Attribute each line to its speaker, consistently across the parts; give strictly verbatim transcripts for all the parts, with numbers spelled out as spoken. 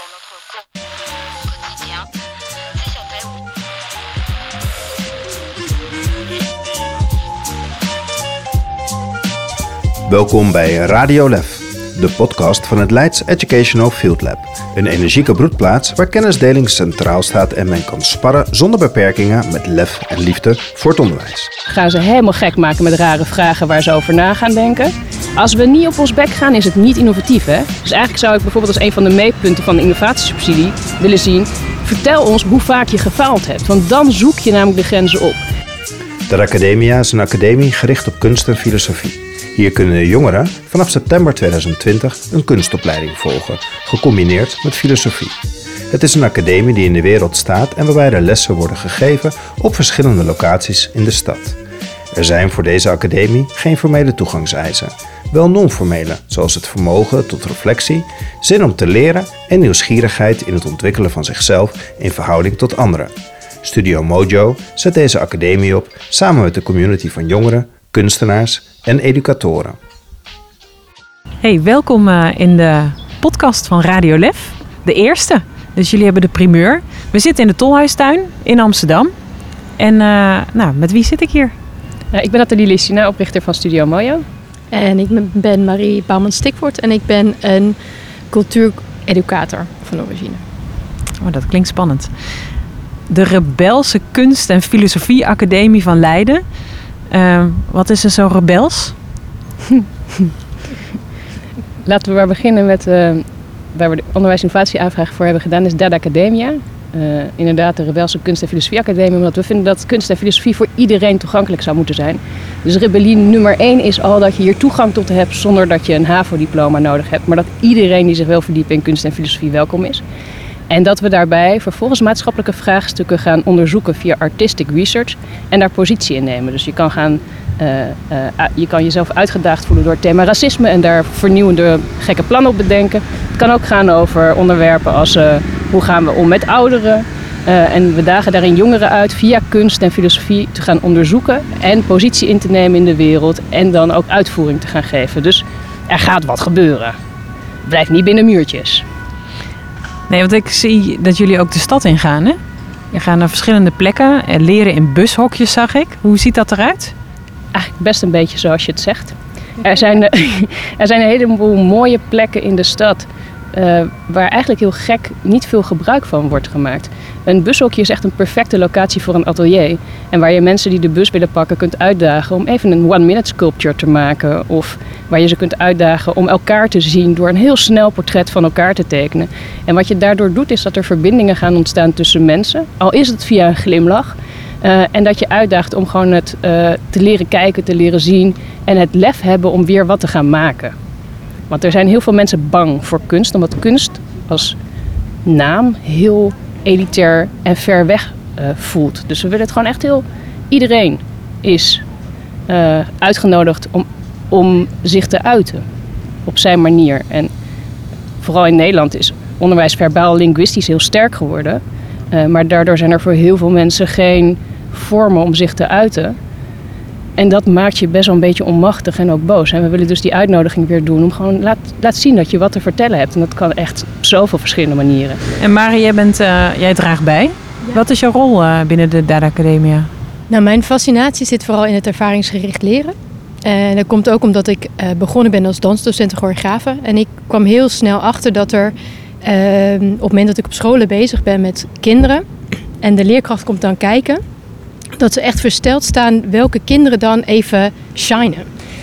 Speaker 1: Welkom bij Radio Lef, de podcast van het Leids Educational Field Lab. Een energieke broedplaats waar kennisdeling centraal staat en men kan sparren zonder beperkingen met lef en liefde voor het onderwijs.
Speaker 2: Gaan ze helemaal gek maken met rare vragen waar ze over na gaan denken. Als we niet op ons bek gaan, is het niet innovatief, hè? Dus eigenlijk zou ik bijvoorbeeld als een van de meetpunten van de innovatiesubsidie willen zien: vertel ons hoe vaak je gefaald hebt, want dan zoek je namelijk de grenzen op.
Speaker 1: De Academia is een academie gericht op kunst en filosofie. Hier kunnen jongeren vanaf september tweeduizend twintig een kunstopleiding volgen, gecombineerd met filosofie. Het is een academie die in de wereld staat en waarbij er lessen worden gegeven op verschillende locaties in de stad. Er zijn voor deze academie geen formele toegangseisen, wel non-formele, zoals het vermogen tot reflectie, zin om te leren en nieuwsgierigheid in het ontwikkelen van zichzelf in verhouding tot anderen. Studio Mojo zet deze academie op samen met de community van jongeren, kunstenaars en educatoren.
Speaker 3: Hey, welkom uh, in de podcast van Radio Lef, de eerste. Dus jullie hebben de primeur. We zitten in de Tolhuistuin in Amsterdam. En uh, nou, met wie zit ik hier?
Speaker 2: Uh, ik ben Nathalie Lissina, oprichter van Studio Mojo.
Speaker 4: En ik ben Marie Bouwman-Stikvoort en ik ben een cultuureducator van origine.
Speaker 3: Oh, dat klinkt spannend. De Rebelse Kunst- en Filosofie Academie van Leiden. Uh, wat is er zo rebels?
Speaker 2: Laten we maar beginnen met uh, waar we de onderwijs-innovatie-aanvraag voor hebben gedaan, is Dada Academia. Uh, inderdaad, de Rebelse Kunst- en Filosofie Academie, omdat we vinden dat kunst en filosofie voor iedereen toegankelijk zou moeten zijn. Dus rebellie nummer één is al dat je hier toegang tot hebt zonder dat je een HAVO-diploma nodig hebt, maar dat iedereen die zich wil verdiepen in kunst en filosofie welkom is. En dat we daarbij vervolgens maatschappelijke vraagstukken gaan onderzoeken via artistic research en daar positie in nemen. Dus je kan, gaan, uh, uh, je kan jezelf uitgedaagd voelen door het thema racisme en daar vernieuwende gekke plannen op bedenken. Het kan ook gaan over onderwerpen als uh, hoe gaan we om met ouderen. Uh, en we dagen daarin jongeren uit via kunst en filosofie te gaan onderzoeken en positie in te nemen in de wereld en dan ook uitvoering te gaan geven. Dus er gaat wat gebeuren. Blijf niet binnen muurtjes.
Speaker 3: Nee, want ik zie dat jullie ook de stad ingaan, hè? Je gaat naar verschillende plekken en leren in bushokjes, zag ik. Hoe ziet dat eruit?
Speaker 2: Eigenlijk best een beetje zoals je het zegt. Er zijn, er zijn een heleboel mooie plekken in de stad uh, waar eigenlijk heel gek niet veel gebruik van wordt gemaakt. Een bushokje is echt een perfecte locatie voor een atelier. En waar je mensen die de bus willen pakken kunt uitdagen om even een one-minute sculpture te maken. Of waar je ze kunt uitdagen om elkaar te zien door een heel snel portret van elkaar te tekenen. En wat je daardoor doet is dat er verbindingen gaan ontstaan tussen mensen. Al is het via een glimlach. Uh, en dat je uitdaagt om gewoon het uh, te leren kijken, te leren zien. En het lef hebben om weer wat te gaan maken. Want er zijn heel veel mensen bang voor kunst. Omdat kunst als naam heel elitair en ver weg uh, voelt. Dus we willen het gewoon echt heel... Iedereen is uh, uitgenodigd om, om zich te uiten. Op zijn manier. En vooral in Nederland is onderwijs verbaal-linguïstisch heel sterk geworden. Uh, maar daardoor zijn er voor heel veel mensen geen vormen om zich te uiten. En dat maakt je best wel een beetje onmachtig en ook boos. En we willen dus die uitnodiging weer doen om gewoon laat, laat zien dat je wat te vertellen hebt. En dat kan echt op zoveel verschillende manieren.
Speaker 3: En Marie, jij, bent, uh, jij draagt bij. Ja. Wat is jouw rol uh, binnen de Dada Academia?
Speaker 4: Nou, mijn fascinatie zit vooral in het ervaringsgericht leren. En dat komt ook omdat ik uh, begonnen ben als dansdocent en choreografe. En ik kwam heel snel achter dat er, uh, op het moment dat ik op scholen bezig ben met kinderen en de leerkracht komt dan kijken, dat ze echt versteld staan welke kinderen dan even shinen.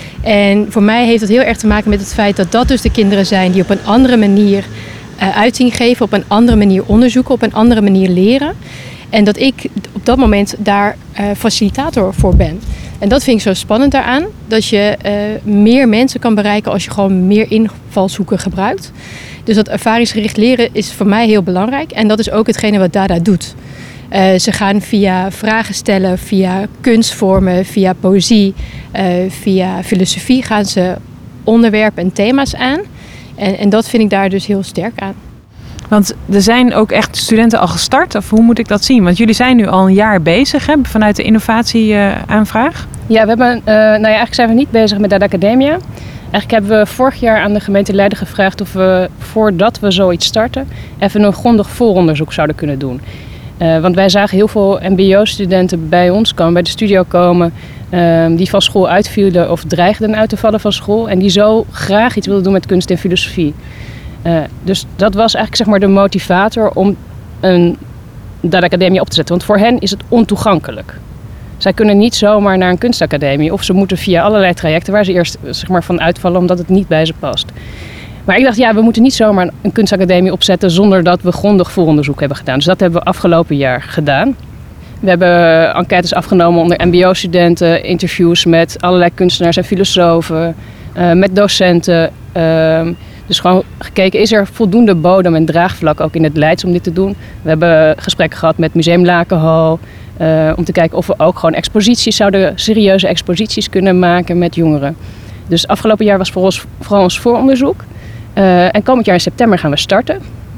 Speaker 4: En voor mij heeft dat heel erg te maken met het feit dat dat dus de kinderen zijn die op een andere manier uh, uiting geven, op een andere manier onderzoeken, op een andere manier leren. En dat ik op dat moment daar uh, facilitator voor ben. En dat vind ik zo spannend daaraan, dat je uh, meer mensen kan bereiken als je gewoon meer invalshoeken gebruikt. Dus dat ervaringsgericht leren is voor mij heel belangrijk. En dat is ook hetgene wat Dada doet. Uh, ze gaan via vragen stellen, via kunstvormen, via poëzie, uh, via filosofie gaan ze onderwerpen en thema's aan. En, en dat vind ik daar dus heel sterk aan.
Speaker 3: Want er zijn ook echt studenten al gestart, of hoe moet ik dat zien? Want jullie zijn nu al een jaar bezig, hè, vanuit de innovatieaanvraag.
Speaker 2: Uh, ja, we hebben, uh, nou ja, eigenlijk zijn we niet bezig met Dada Academia. Eigenlijk hebben we vorig jaar aan de gemeente Leiden gevraagd of we, voordat we zoiets starten, even een grondig vooronderzoek zouden kunnen doen. Uh, want wij zagen heel veel M B O-studenten bij ons komen, bij de studio komen, uh, die van school uitvielen of dreigden uit te vallen van school. En die zo graag iets wilden doen met kunst en filosofie. Uh, dus dat was eigenlijk zeg maar de motivator om een Dada Academia op te zetten. Want voor hen is het ontoegankelijk. Zij kunnen niet zomaar naar een kunstacademie. Of ze moeten via allerlei trajecten waar ze eerst zeg maar, van uitvallen omdat het niet bij ze past. Maar ik dacht, ja, we moeten niet zomaar een kunstacademie opzetten zonder dat we grondig vooronderzoek hebben gedaan. Dus dat hebben we afgelopen jaar gedaan. We hebben enquêtes afgenomen onder M B O-studenten, interviews met allerlei kunstenaars en filosofen, uh, met docenten. Uh, dus gewoon gekeken, is er voldoende bodem en draagvlak ook in het Leids om dit te doen? We hebben gesprekken gehad met Museum Lakenhal, uh, om te kijken of we ook gewoon exposities zouden, serieuze exposities kunnen maken met jongeren. Dus afgelopen jaar was voor ons, vooral ons vooronderzoek. Uh, en komend jaar in september gaan we starten.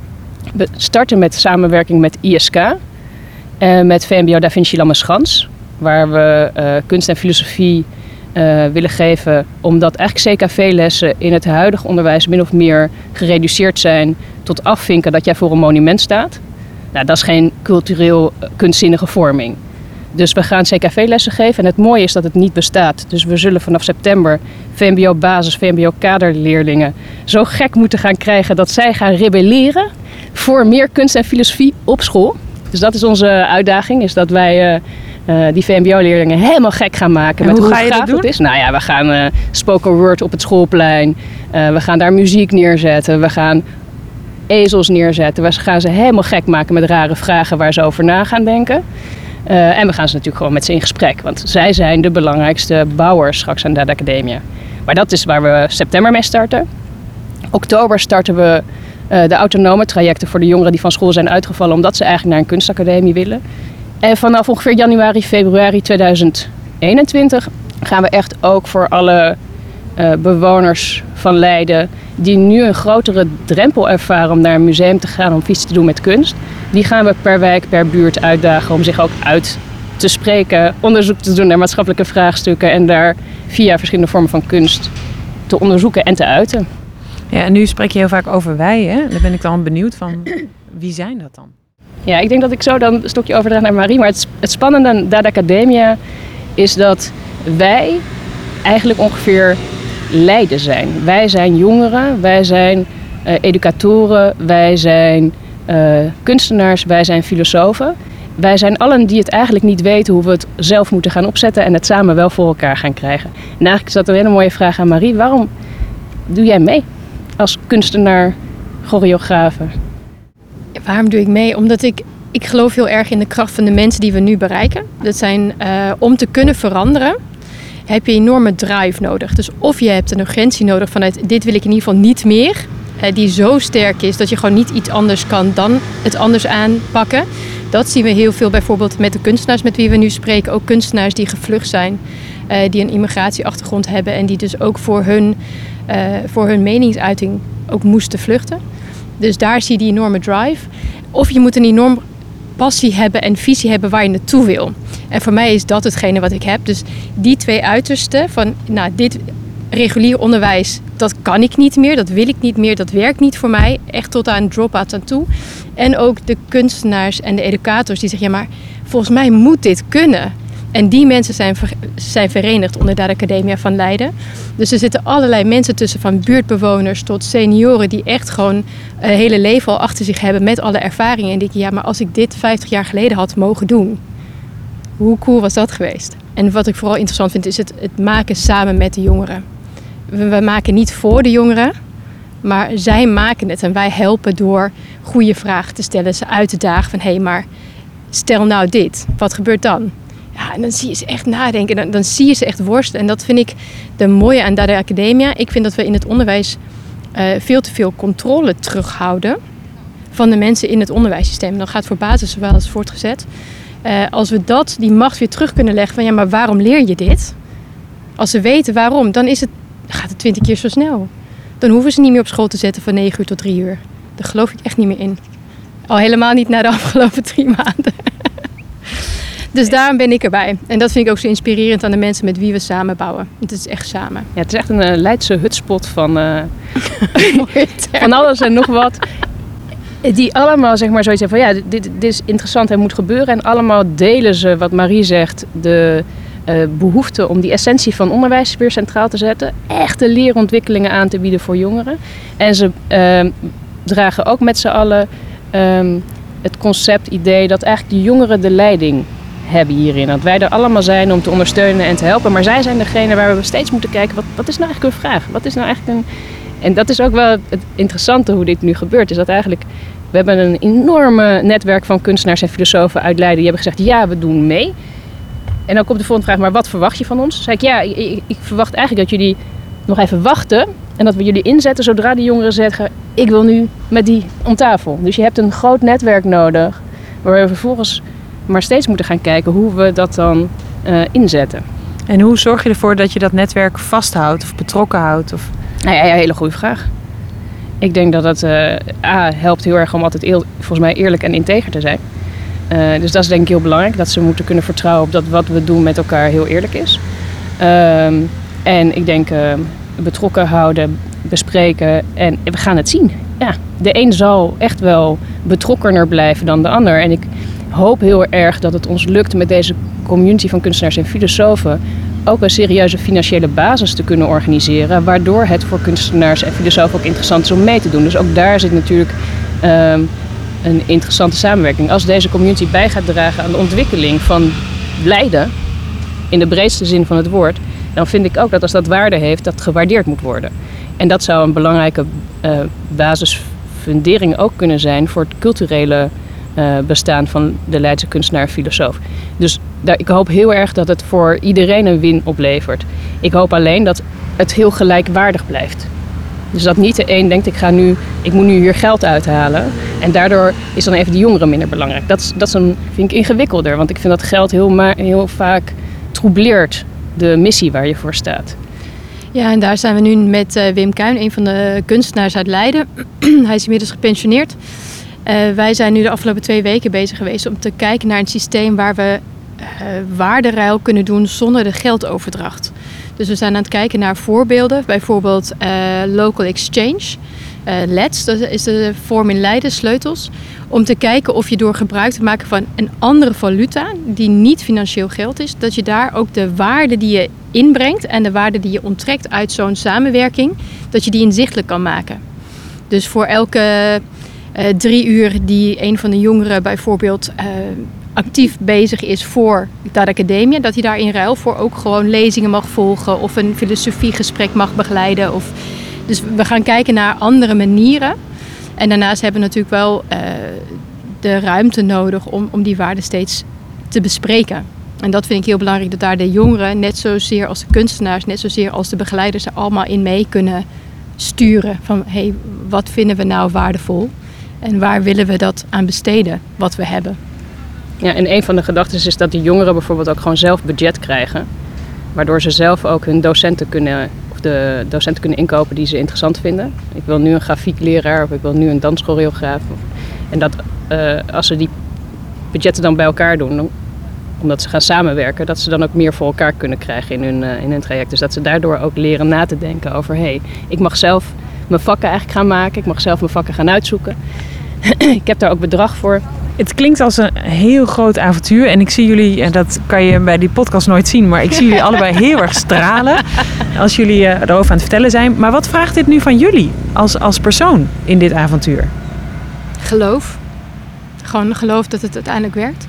Speaker 2: We starten met samenwerking met I S K, uh, met V M B O Da Vinci Lammerschans, waar we uh, kunst en filosofie uh, willen geven, omdat eigenlijk C K V-lessen in het huidige onderwijs min of meer gereduceerd zijn tot afvinken dat jij voor een monument staat. Nou, dat is geen cultureel uh, kunstzinnige vorming. Dus we gaan C K V-lessen geven en het mooie is dat het niet bestaat. Dus we zullen vanaf september V M B O-basis, V M B O-kaderleerlingen zo gek moeten gaan krijgen dat zij gaan rebelleren voor meer kunst en filosofie op school. Dus dat is onze uitdaging, is dat wij uh, uh, die V M B O-leerlingen helemaal gek gaan maken.
Speaker 3: En
Speaker 2: met
Speaker 3: hoe
Speaker 2: hoe
Speaker 3: ga je
Speaker 2: gaaf
Speaker 3: dat doen?
Speaker 2: Het is. Nou ja, we gaan uh, spoken word op het schoolplein. Uh, we gaan daar muziek neerzetten. We gaan ezels neerzetten. We gaan ze helemaal gek maken met rare vragen waar ze over na gaan denken. Uh, en we gaan ze natuurlijk gewoon met ze in gesprek. Want zij zijn de belangrijkste bouwers straks aan Dada Academia. Maar dat is waar we september mee starten. Oktober starten we uh, de autonome trajecten voor de jongeren die van school zijn uitgevallen, omdat ze eigenlijk naar een kunstacademie willen. En vanaf ongeveer januari, februari tweeduizend eenentwintig gaan we echt ook voor alle uh, bewoners van Leiden die nu een grotere drempel ervaren om naar een museum te gaan om iets te doen met kunst. Die gaan we per wijk, per buurt uitdagen om zich ook uit te spreken, onderzoek te doen naar maatschappelijke vraagstukken en daar via verschillende vormen van kunst te onderzoeken en te uiten.
Speaker 3: Ja, en nu spreek je heel vaak over wij, hè? Daar ben ik dan benieuwd van, wie zijn dat dan?
Speaker 2: Ja, ik denk dat ik zo dan een stokje overdraag naar Marie. Maar het, het spannende aan Dada Academia is dat wij eigenlijk ongeveer Leiden zijn. Wij zijn jongeren, wij zijn uh, educatoren, wij zijn uh, kunstenaars, wij zijn filosofen. Wij zijn allen die het eigenlijk niet weten hoe we het zelf moeten gaan opzetten en het samen wel voor elkaar gaan krijgen. En eigenlijk is dat een hele mooie vraag aan Marie. Waarom doe jij mee als kunstenaar, choreografe?
Speaker 4: Waarom doe ik mee? Omdat ik, ik geloof heel erg in de kracht van de mensen die we nu bereiken. Dat zijn, uh, om te kunnen veranderen, heb je een enorme drive nodig. Dus of je hebt een urgentie nodig vanuit dit wil ik in ieder geval niet meer. Uh, die zo sterk is dat je gewoon niet iets anders kan dan het anders aanpakken. Dat zien we heel veel bijvoorbeeld met de kunstenaars met wie we nu spreken. Ook kunstenaars die gevlucht zijn, uh, die een immigratieachtergrond hebben en die dus ook voor hun, uh, voor hun meningsuiting ook moesten vluchten. Dus daar zie je die enorme drive. Of je moet een enorm passie hebben en visie hebben waar je naartoe wil. En voor mij is dat hetgene wat ik heb. Dus die twee uitersten van, nou, dit regulier onderwijs, dat kan ik niet meer, dat wil ik niet meer, dat werkt niet voor mij. Echt tot aan drop-out aan toe. En ook de kunstenaars en de educators die zeggen, ja, maar volgens mij moet dit kunnen. En die mensen zijn, ver, zijn verenigd onder de Academia van Leiden. Dus er zitten allerlei mensen tussen, van buurtbewoners tot senioren die echt gewoon een hele leven al achter zich hebben met alle ervaringen. En denken, ja, maar als ik dit vijftig jaar geleden had mogen doen, hoe cool was dat geweest? En wat ik vooral interessant vind is het, het maken samen met de jongeren. We, we maken niet voor de jongeren, maar zij maken het en wij helpen door goede vragen te stellen, ze uit te dagen van hé, hey, maar stel nou dit, wat gebeurt dan? Ja, en dan zie je ze echt nadenken, dan, dan zie je ze echt worstelen. En dat vind ik de mooie aan Dada Academia. Ik vind dat we in het onderwijs uh, veel te veel controle terughouden van de mensen in het onderwijssysteem. Dan gaat het voor basis zowel als voortgezet. Uh, als we dat, die macht weer terug kunnen leggen van ja, maar waarom leer je dit? Als ze weten waarom, dan is het, gaat het twintig keer zo snel. Dan hoeven ze niet meer op school te zetten van negen uur tot drie uur. Daar geloof ik echt niet meer in. Al helemaal niet na de afgelopen drie maanden. Dus daarom ben ik erbij. En dat vind ik ook zo inspirerend aan de mensen met wie we samen bouwen. Het is echt samen.
Speaker 2: Ja, het is echt een uh, Leidse hutspot van, uh, van alles en nog wat. Die allemaal zeg maar zoiets hebben van ja, dit, dit is interessant en moet gebeuren. En allemaal delen ze, wat Marie zegt, de uh, behoefte om die essentie van onderwijs weer centraal te zetten. Echte leerontwikkelingen aan te bieden voor jongeren. En ze uh, dragen ook met z'n allen um, het concept, idee dat eigenlijk de jongeren de leiding hebben hierin. Dat wij er allemaal zijn om te ondersteunen en te helpen. Maar zij zijn degene waar we steeds moeten kijken, wat, wat is nou eigenlijk een vraag? Wat is nou eigenlijk een... En dat is ook wel het interessante hoe dit nu gebeurt. Is dat eigenlijk, we hebben een enorme netwerk van kunstenaars en filosofen uit Leiden. Die hebben gezegd, ja, we doen mee. En dan komt de volgende vraag, maar wat verwacht je van ons? Dan zei ik, ja, ik, ik, ik verwacht eigenlijk dat jullie nog even wachten. En dat we jullie inzetten zodra die jongeren zeggen, ik wil nu met die om tafel. Dus je hebt een groot netwerk nodig. Waar we vervolgens maar steeds moeten gaan kijken hoe we dat dan uh, inzetten.
Speaker 3: En hoe zorg je ervoor dat je dat netwerk vasthoudt of betrokken houdt? Of...
Speaker 2: Nou ja, ja, hele goede vraag. Ik denk dat het uh, A, helpt heel erg om altijd eel, volgens mij eerlijk en integer te zijn. Uh, dus dat is denk ik heel belangrijk. Dat ze moeten kunnen vertrouwen op dat wat we doen met elkaar heel eerlijk is. Uh, en ik denk uh, betrokken houden, bespreken en we gaan het zien. Ja, de een zal echt wel betrokkener blijven dan de ander. En ik hoop heel erg dat het ons lukt met deze community van kunstenaars en filosofen ook een serieuze financiële basis te kunnen organiseren, waardoor het voor kunstenaars en filosofen ook interessant is om mee te doen. Dus ook daar zit natuurlijk um, een interessante samenwerking. Als deze community bij gaat dragen aan de ontwikkeling van Leiden, in de breedste zin van het woord, dan vind ik ook dat als dat waarde heeft, dat gewaardeerd moet worden. En dat zou een belangrijke uh, basisfundering ook kunnen zijn voor het culturele uh, bestaan van de Leidse kunstenaar en filosoof. Dus daar, ik hoop heel erg dat het voor iedereen een win oplevert. Ik hoop alleen dat het heel gelijkwaardig blijft. Dus dat niet de een denkt, ik, ga nu, ik moet nu hier geld uithalen. En daardoor is dan even de jongeren minder belangrijk. Dat, dat is een, vind ik ingewikkelder. Want ik vind dat geld heel, ma- heel vaak troubleert de missie waar je voor staat.
Speaker 4: Ja, en daar zijn we nu met uh, Wim Kuin, een van de kunstenaars uit Leiden. Hij is inmiddels gepensioneerd. Uh, wij zijn nu de afgelopen twee weken bezig geweest om te kijken naar een systeem waar we uh, waarderuil kunnen doen zonder de geldoverdracht. Dus we zijn aan het kijken naar voorbeelden, bijvoorbeeld uh, local exchange. Uh, L E D S, dat is de vorm in Leiden, sleutels. Om te kijken of je door gebruik te maken van een andere valuta, die niet financieel geld is, dat je daar ook de waarde die je inbrengt en de waarde die je onttrekt uit zo'n samenwerking, dat je die inzichtelijk kan maken. Dus voor elke uh, drie uur die een van de jongeren bijvoorbeeld uh, actief bezig is voor de academie, dat hij daar in ruil voor ook gewoon lezingen mag volgen of een filosofiegesprek mag begeleiden. Of, dus we gaan kijken naar andere manieren. En daarnaast hebben we natuurlijk wel uh, de ruimte nodig om, om die waarden steeds te bespreken. En dat vind ik heel belangrijk, dat daar de jongeren, net zozeer als de kunstenaars, net zozeer als de begeleiders, er allemaal in mee kunnen sturen. Van, hé, hey, wat vinden we nou waardevol? En waar willen we dat aan besteden, wat we hebben?
Speaker 2: Ja, en een van de gedachten is dat die jongeren bijvoorbeeld ook gewoon zelf budget krijgen. Waardoor ze zelf ook hun docenten kunnen, of de docenten kunnen inkopen die ze interessant vinden. Ik wil nu een grafiekleraar of ik wil nu een danschoreograaf. En dat uh, als ze die budgetten dan bij elkaar doen, dan, omdat ze gaan samenwerken, dat ze dan ook meer voor elkaar kunnen krijgen in hun, uh, in hun traject. Dus dat ze daardoor ook leren na te denken over, hé, hey, ik mag zelf mijn vakken eigenlijk gaan maken. Ik mag zelf mijn vakken gaan uitzoeken. Ik heb daar ook bedrag voor.
Speaker 3: Het klinkt als een heel groot avontuur. En ik zie jullie, en dat kan je bij die podcast nooit zien, maar ik zie jullie allebei heel erg stralen als jullie uh, erover aan het vertellen zijn. Maar wat vraagt dit nu van jullie als, als persoon in dit avontuur?
Speaker 4: Geloof. Gewoon geloof dat het uiteindelijk werkt.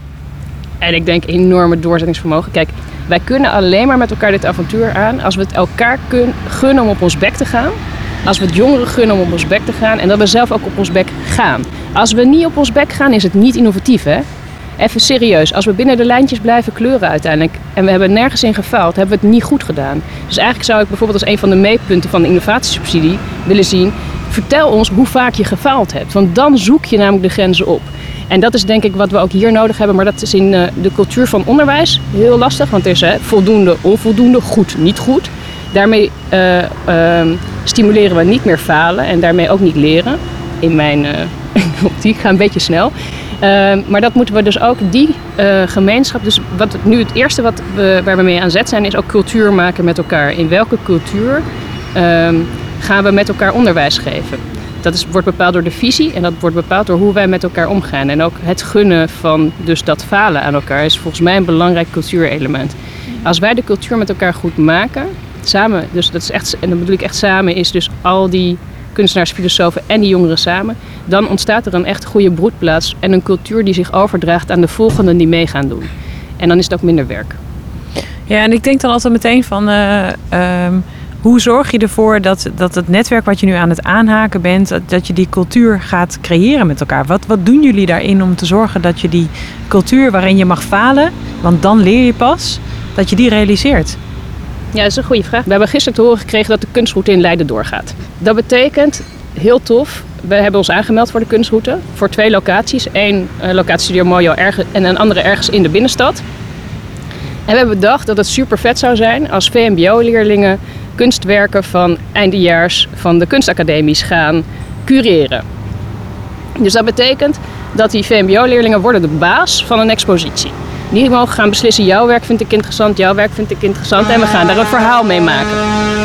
Speaker 2: En ik denk enorme doorzettingsvermogen. Kijk, wij kunnen alleen maar met elkaar dit avontuur aan als we het elkaar kun, gunnen om op ons bek te gaan. Als we het jongeren gunnen om op ons bek te gaan en dat we zelf ook op ons bek gaan. Als we niet op ons bek gaan, is het niet innovatief, hè? Even serieus, als we binnen de lijntjes blijven kleuren uiteindelijk en we hebben nergens in gefaald, hebben we het niet goed gedaan. Dus eigenlijk zou ik bijvoorbeeld als een van de meetpunten van de innovatiesubsidie willen zien, vertel ons hoe vaak je gefaald hebt. Want dan zoek je namelijk de grenzen op. En dat is denk ik wat we ook hier nodig hebben, maar dat is in uh, de cultuur van onderwijs heel lastig. Want er is hè, voldoende, onvoldoende, goed, niet goed. Daarmee uh, uh, stimuleren we niet meer falen en daarmee ook niet leren. In mijn uh, optiek, ga een beetje snel. Uh, maar dat moeten we dus ook, die uh, gemeenschap... Dus wat nu het eerste wat we, waar we mee aan zet zijn, is ook cultuur maken met elkaar. In welke cultuur uh, gaan we met elkaar onderwijs geven? Dat is, wordt bepaald door de visie en dat wordt bepaald door hoe wij met elkaar omgaan. En ook het gunnen van dus dat falen aan elkaar is volgens mij een belangrijk cultuurelement. Als wij de cultuur met elkaar goed maken, samen, dus dat is echt, en dan bedoel ik echt samen, is dus al die kunstenaars, filosofen en die jongeren samen, dan ontstaat er een echt goede broedplaats en een cultuur die zich overdraagt aan de volgenden die mee gaan doen. En dan is het ook minder werk.
Speaker 3: Ja, en ik denk dan altijd meteen van, uh, um, hoe zorg je ervoor dat, dat het netwerk wat je nu aan het aanhaken bent, dat, dat je die cultuur gaat creëren met elkaar? Wat, wat doen jullie daarin om te zorgen dat je die cultuur waarin je mag falen, want dan leer je pas, dat je die realiseert?
Speaker 2: Ja, dat is een goede vraag. We hebben gisteren te horen gekregen dat de kunstroute in Leiden doorgaat. Dat betekent, heel tof, we hebben ons aangemeld voor de kunstroute. Voor twee locaties. Eén uh, locatie Studio Mojo ergens, en een andere ergens in de binnenstad. En we hebben bedacht dat het super vet zou zijn als V M B O-leerlingen kunstwerken van eindejaars van de kunstacademies gaan cureren. Dus dat betekent dat die V M B O-leerlingen worden de baas van een expositie. Die mogen gaan beslissen, jouw werk vind ik interessant, jouw werk vind ik interessant en we gaan daar een verhaal mee maken.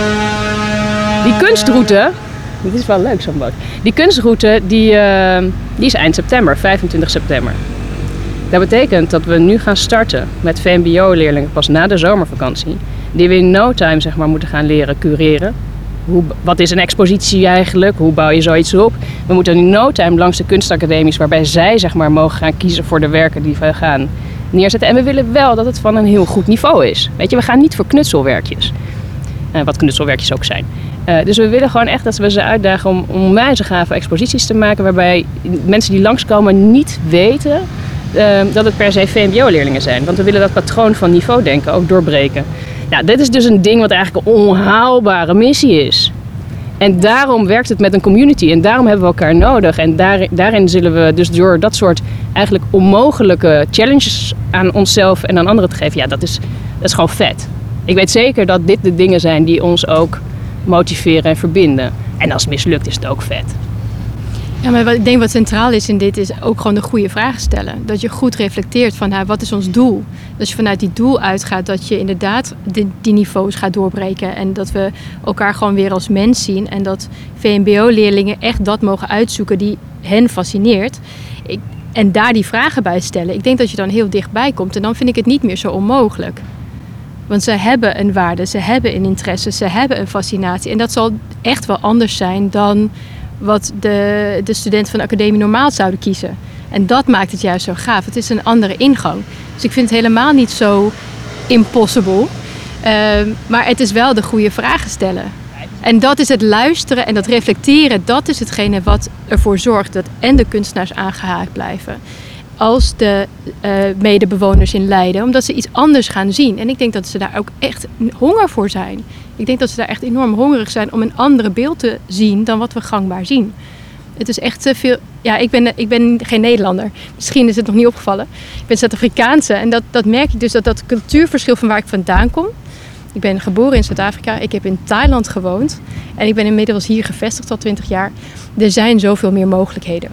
Speaker 2: Die kunstroute, dit is wel leuk zo'n boot. Die kunstroute die, uh, die is eind september, vijfentwintig september. Dat betekent dat we nu gaan starten met V M B O-leerlingen pas na de zomervakantie. Die we in no time zeg maar, moeten gaan leren cureren. Hoe, wat is een expositie eigenlijk? Hoe bouw je zoiets op? We moeten in no time langs de kunstacademies waarbij zij zeg maar, mogen gaan kiezen voor de werken die we gaan neerzetten. En we willen wel dat het van een heel goed niveau is. Weet je, we gaan niet voor knutselwerkjes. Uh, wat knutselwerkjes ook zijn. Uh, dus we willen gewoon echt dat we ze uitdagen om onwijs gave exposities te maken waarbij mensen die langskomen niet weten uh, dat het per se V M B O-leerlingen zijn. Want we willen dat patroon van niveaudenken ook doorbreken. Nou, dit is dus een ding wat eigenlijk een onhaalbare missie is. En daarom werkt het met een community en daarom hebben we elkaar nodig. En daar, daarin zullen we dus door dat soort eigenlijk onmogelijke challenges aan onszelf en aan anderen te geven, ja, dat is, dat is gewoon vet. Ik weet zeker dat dit de dingen zijn die ons ook motiveren en verbinden. En als het mislukt is het ook vet.
Speaker 4: Ja, maar wat ik denk wat centraal is in dit is ook gewoon de goede vragen stellen. Dat je goed reflecteert van nou, wat is ons doel? Dat je vanuit die doel uitgaat dat je inderdaad die, die niveaus gaat doorbreken. En dat we elkaar gewoon weer als mens zien. En dat V M B O-leerlingen echt dat mogen uitzoeken die hen fascineert. Ik, en daar die vragen bij stellen. Ik denk dat je dan heel dichtbij komt. En dan vind ik het niet meer zo onmogelijk. Want ze hebben een waarde, ze hebben een interesse, ze hebben een fascinatie. En dat zal echt wel anders zijn dan wat de, de studenten van de academie normaal zouden kiezen. En dat maakt het juist zo gaaf. Het is een andere ingang. Dus ik vind het helemaal niet zo impossible. Uh, maar het is wel de goede vragen stellen. En dat is het luisteren en dat reflecteren. Dat is hetgene wat ervoor zorgt dat en de kunstenaars aangehaakt blijven. Als de uh, medebewoners in Leiden. Omdat ze iets anders gaan zien. En ik denk dat ze daar ook echt honger voor zijn. Ik denk dat ze daar echt enorm hongerig zijn om een andere beeld te zien dan wat we gangbaar zien. Het is echt te veel. Ja, ik ben, ik ben geen Nederlander. Misschien is het nog niet opgevallen. Ik ben Zuid-Afrikaanse. En dat, dat merk ik dus dat dat cultuurverschil van waar ik vandaan kom. Ik ben geboren in Zuid-Afrika. Ik heb in Thailand gewoond. En ik ben inmiddels hier gevestigd al twintig jaar. Er zijn zoveel meer mogelijkheden.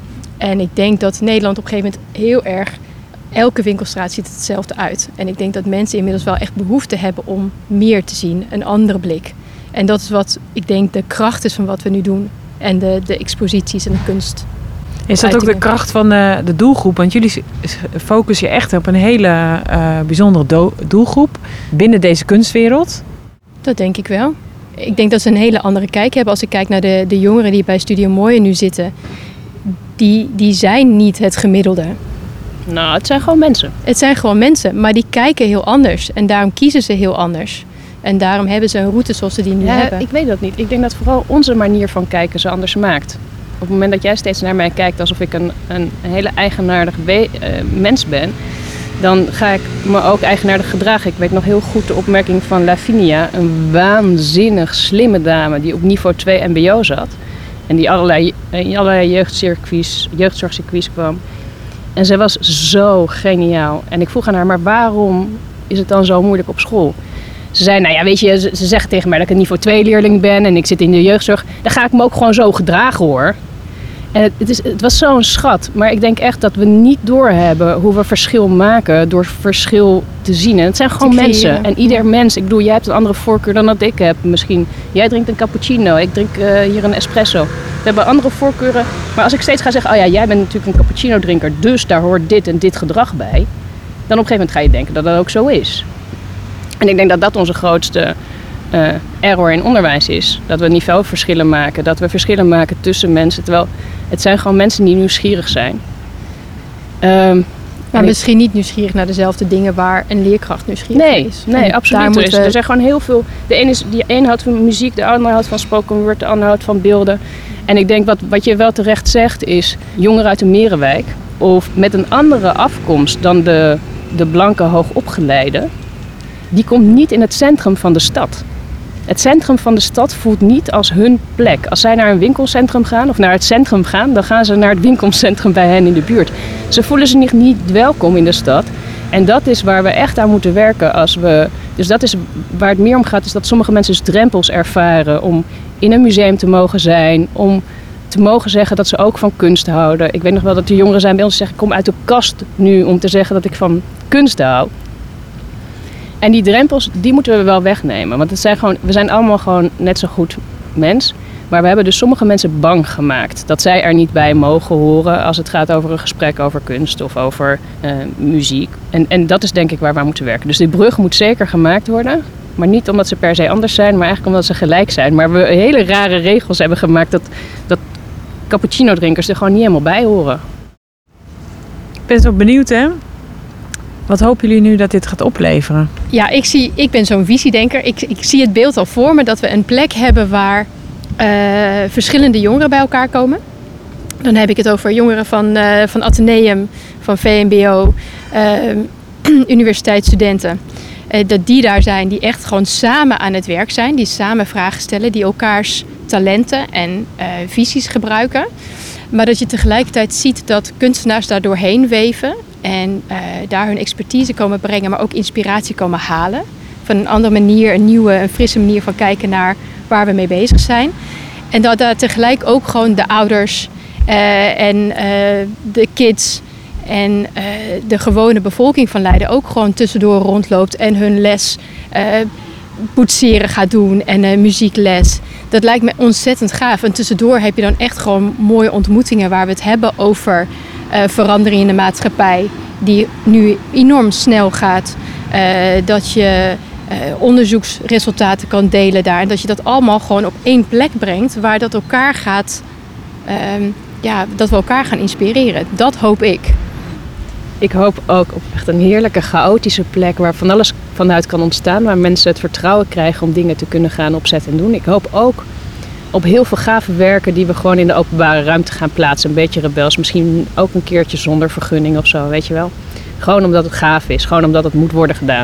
Speaker 4: En ik denk dat Nederland op een gegeven moment heel erg. Elke winkelstraat ziet hetzelfde uit. En ik denk dat mensen inmiddels wel echt behoefte hebben om meer te zien. Een andere blik. En dat is wat ik denk de kracht is van wat we nu doen. En de, de exposities en de kunst.
Speaker 3: Is dat ook de kracht van de, de doelgroep? Want jullie focussen je echt op een hele uh, bijzondere do- doelgroep binnen deze kunstwereld.
Speaker 4: Dat denk ik wel. Ik denk dat ze een hele andere kijk hebben. Als ik kijk naar de, de jongeren die bij Studio Mojo nu zitten. Die, die zijn niet het gemiddelde.
Speaker 2: Nou, het zijn gewoon mensen.
Speaker 4: Het zijn gewoon mensen, maar die kijken heel anders. En daarom kiezen ze heel anders. En daarom hebben ze een route zoals ze die nu
Speaker 2: ja,
Speaker 4: hebben.
Speaker 2: Ik weet dat niet. Ik denk dat vooral onze manier van kijken ze anders maakt. Op het moment dat jij steeds naar mij kijkt alsof ik een, een hele eigenaardig we- uh, mens ben, dan ga ik me ook eigenaardig gedragen. Ik weet nog heel goed de opmerking van Lavinia, een waanzinnig slimme dame die op niveau twee M B O zat. En die allerlei, in allerlei jeugdcircuits, jeugdzorgcircuits kwam. En zij was zo geniaal. En ik vroeg aan haar, maar waarom is het dan zo moeilijk op school? Ze zei, nou ja, weet je, ze, ze zegt tegen mij dat ik een niveau twee leerling ben en ik zit in de jeugdzorg. Dan ga ik me ook gewoon zo gedragen hoor. En het, het, is, het was zo'n schat. Maar ik denk echt dat we niet doorhebben hoe we verschil maken door verschil te zien. En het zijn gewoon mensen. En ieder mens, ik bedoel, jij hebt een andere voorkeur dan dat ik heb. Misschien, jij drinkt een cappuccino, ik drink uh, hier een espresso. We hebben andere voorkeuren. Maar als ik steeds ga zeggen, oh ja, jij bent natuurlijk een cappuccino drinker, dus daar hoort dit en dit gedrag bij. Dan op een gegeven moment ga je denken dat dat ook zo is. En ik denk dat dat onze grootste uh, error in onderwijs is. Dat we niveauverschillen maken. Dat we verschillen maken tussen mensen. Terwijl het zijn gewoon mensen die nieuwsgierig zijn. Um,
Speaker 4: maar misschien ik... niet nieuwsgierig naar dezelfde dingen waar een leerkracht nieuwsgierig
Speaker 2: nee,
Speaker 4: is.
Speaker 2: Nee, en absoluut. Er, is, we... er zijn gewoon heel veel. De ene, is, die een houdt van muziek, de ander houdt van spoken word, de ander houdt van beelden. En ik denk wat, wat je wel terecht zegt is, jongeren uit de Merenwijk of met een andere afkomst dan de, de blanke hoogopgeleide, die komt niet in het centrum van de stad. Het centrum van de stad voelt niet als hun plek. Als zij naar een winkelcentrum gaan of naar het centrum gaan, dan gaan ze naar het winkelcentrum bij hen in de buurt. Ze voelen zich niet welkom in de stad. En dat is waar we echt aan moeten werken als we. Dus dat is waar het meer om gaat, is dat sommige mensen dus drempels ervaren om in een museum te mogen zijn, om te mogen zeggen dat ze ook van kunst houden. Ik weet nog wel dat er jongeren zijn bij ons die zeggen, ik kom uit de kast nu om te zeggen dat ik van kunst hou. En die drempels, die moeten we wel wegnemen. Want het zijn gewoon, we zijn allemaal gewoon net zo goed mens. Maar we hebben dus sommige mensen bang gemaakt. Dat zij er niet bij mogen horen als het gaat over een gesprek over kunst of over uh, muziek. En, en dat is denk ik waar we aan moeten werken. Dus die brug moet zeker gemaakt worden. Maar niet omdat ze per se anders zijn, maar eigenlijk omdat ze gelijk zijn. Maar we hele rare regels hebben gemaakt dat, dat cappuccino drinkers er gewoon niet helemaal bij horen.
Speaker 3: Ik ben zo benieuwd, hè? Wat hopen jullie nu dat dit gaat opleveren?
Speaker 4: Ja, ik, zie, ik ben zo'n visiedenker. Ik, ik zie het beeld al voor me dat we een plek hebben waar uh, verschillende jongeren bij elkaar komen. Dan heb ik het over jongeren van, uh, van Atheneum, van V M B O, uh, universiteitsstudenten. Uh, dat die daar zijn, die echt gewoon samen aan het werk zijn. Die samen vragen stellen, die elkaars talenten en uh, visies gebruiken. Maar dat je tegelijkertijd ziet dat kunstenaars daar doorheen weven. En uh, daar hun expertise komen brengen, maar ook inspiratie komen halen. Van een andere manier, een nieuwe, een frisse manier van kijken naar waar we mee bezig zijn. En dat daar tegelijk ook gewoon de ouders uh, en uh, de kids en uh, de gewone bevolking van Leiden ook gewoon tussendoor rondloopt en hun les uh, poetseren gaat doen en uh, muziekles. Dat lijkt me ontzettend gaaf. En tussendoor heb je dan echt gewoon mooie ontmoetingen waar we het hebben over Uh, verandering in de maatschappij die nu enorm snel gaat. Uh, dat je uh, onderzoeksresultaten kan delen daar. En dat je dat allemaal gewoon op één plek brengt waar dat elkaar gaat, uh, ja, dat we elkaar gaan inspireren. Dat hoop ik.
Speaker 2: Ik hoop ook op echt een heerlijke, chaotische plek waar van alles vanuit kan ontstaan. Waar mensen het vertrouwen krijgen om dingen te kunnen gaan opzetten en doen. Ik hoop ook op heel veel gave werken die we gewoon in de openbare ruimte gaan plaatsen. Een beetje rebels, misschien ook een keertje zonder vergunning of zo, weet je wel. Gewoon omdat het gaaf is, gewoon omdat het moet worden gedaan.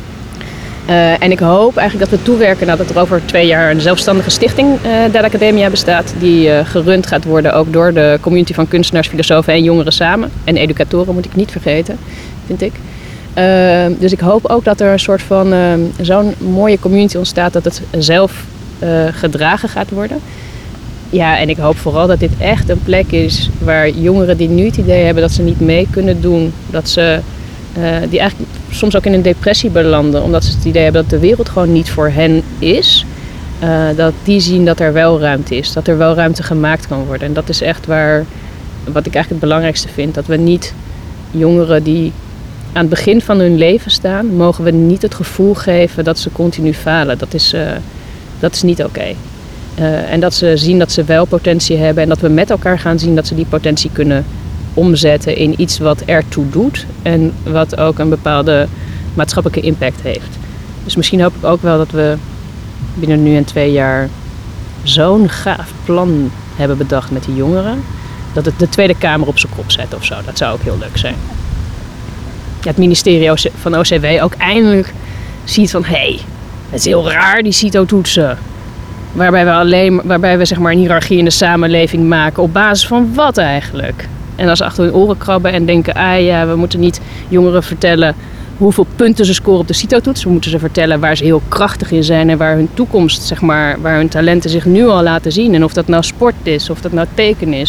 Speaker 2: Uh, en ik hoop eigenlijk dat we toewerken nadat er over twee jaar een zelfstandige stichting uh, Della Academia bestaat. Die uh, gerund gaat worden ook door de community van kunstenaars, filosofen en jongeren samen. En educatoren moet ik niet vergeten, vind ik. Uh, dus ik hoop ook dat er een soort van uh, zo'n mooie community ontstaat dat het zelf Uh, gedragen gaat worden. Ja, en ik hoop vooral dat dit echt een plek is waar jongeren die nu het idee hebben dat ze niet mee kunnen doen, dat ze uh, die eigenlijk soms ook in een depressie belanden, omdat ze het idee hebben dat de wereld gewoon niet voor hen is, uh, dat die zien dat er wel ruimte is, dat er wel ruimte gemaakt kan worden. En dat is echt waar, wat ik eigenlijk het belangrijkste vind, dat we niet jongeren die aan het begin van hun leven staan, mogen we niet het gevoel geven dat ze continu falen. Dat is uh, Dat is niet oké. Okay. Uh, en dat ze zien dat ze wel potentie hebben en dat we met elkaar gaan zien dat ze die potentie kunnen omzetten in iets wat ertoe doet en wat ook een bepaalde maatschappelijke impact heeft. Dus misschien hoop ik ook wel dat we binnen nu en twee jaar zo'n gaaf plan hebben bedacht met die jongeren, dat het de Tweede Kamer op zijn kop zet of zo. Dat zou ook heel leuk zijn. Ja, het ministerie van O C W ook eindelijk ziet van, hé, hey, het is heel raar, die CITO-toetsen. Waarbij we, alleen, waarbij we zeg maar, een hiërarchie in de samenleving maken. Op basis van wat eigenlijk? En als ze achter hun oren krabben en denken, ah ja, we moeten niet jongeren vertellen hoeveel punten ze scoren op de CITO-toets. We moeten ze vertellen waar ze heel krachtig in zijn en waar hun toekomst, zeg maar, waar hun talenten zich nu al laten zien. En of dat nou sport is, of dat nou teken is,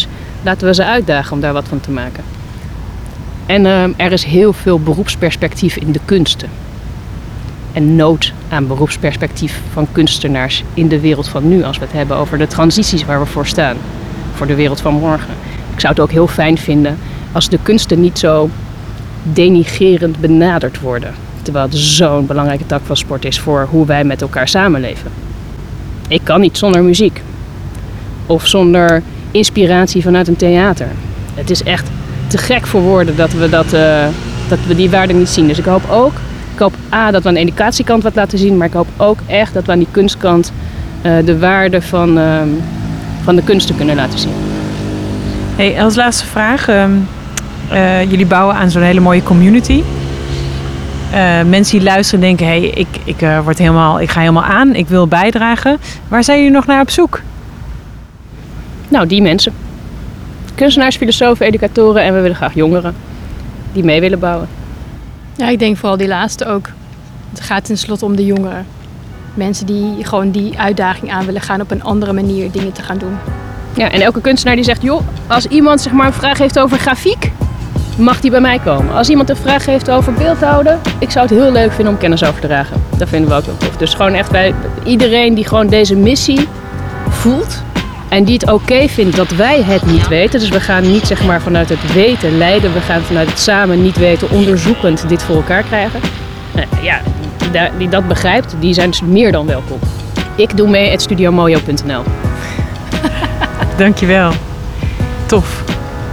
Speaker 2: Laten we ze uitdagen om daar wat van te maken. En uh, er is heel veel beroepsperspectief in de kunsten. En nood aan beroepsperspectief van kunstenaars in de wereld van nu. Als we het hebben over de transities waar we voor staan. Voor de wereld van morgen. Ik zou het ook heel fijn vinden als de kunsten niet zo denigrerend benaderd worden. Terwijl het zo'n belangrijke tak van sport is voor hoe wij met elkaar samenleven. Ik kan niet zonder muziek. Of zonder inspiratie vanuit een theater. Het is echt te gek voor woorden dat we, dat, uh, dat we die waarde niet zien. Dus ik hoop ook, ik hoop A, dat we aan de educatiekant wat laten zien. Maar ik hoop ook echt dat we aan die kunstkant uh, de waarde van, uh, van de kunsten kunnen laten zien.
Speaker 3: Hey, als laatste vraag. Uh, uh, jullie bouwen aan zo'n hele mooie community. Uh, mensen die luisteren denken, hey, ik, ik, uh, word helemaal, ik ga helemaal aan, ik wil bijdragen. Waar zijn jullie nog naar op zoek?
Speaker 2: Nou, die mensen. Kunstenaars, filosofen, educatoren en we willen graag jongeren die mee willen bouwen.
Speaker 4: Ja, ik denk vooral die laatste ook. Het gaat tenslotte om de jongeren. Mensen die gewoon die uitdaging aan willen gaan op een andere manier dingen te gaan doen.
Speaker 2: Ja, en elke kunstenaar die zegt, joh, als iemand zeg maar een vraag heeft over grafiek, mag die bij mij komen. Als iemand een vraag heeft over beeldhouden, ik zou het heel leuk vinden om kennis over te dragen. Dat vinden we ook wel tof. Dus gewoon echt bij iedereen die gewoon deze missie voelt en die het oké okay vindt dat wij het niet weten. Dus we gaan niet zeg maar vanuit het weten leiden, we gaan vanuit het samen niet weten onderzoekend dit voor elkaar krijgen. Nou, ja, die, die dat begrijpt, die zijn dus meer dan welkom. Ik doe mee at studio mojo punt n l.
Speaker 3: Dankjewel. Tof.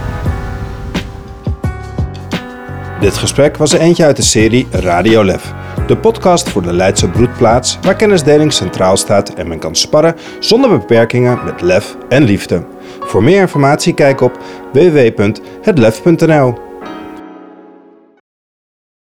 Speaker 1: Dit gesprek was er eentje uit de serie Radio Lef. De podcast voor de Leidse broedplaats waar kennisdeling centraal staat en men kan sparren zonder beperkingen met lef en liefde. Voor meer informatie kijk op w w w punt het lef punt n l.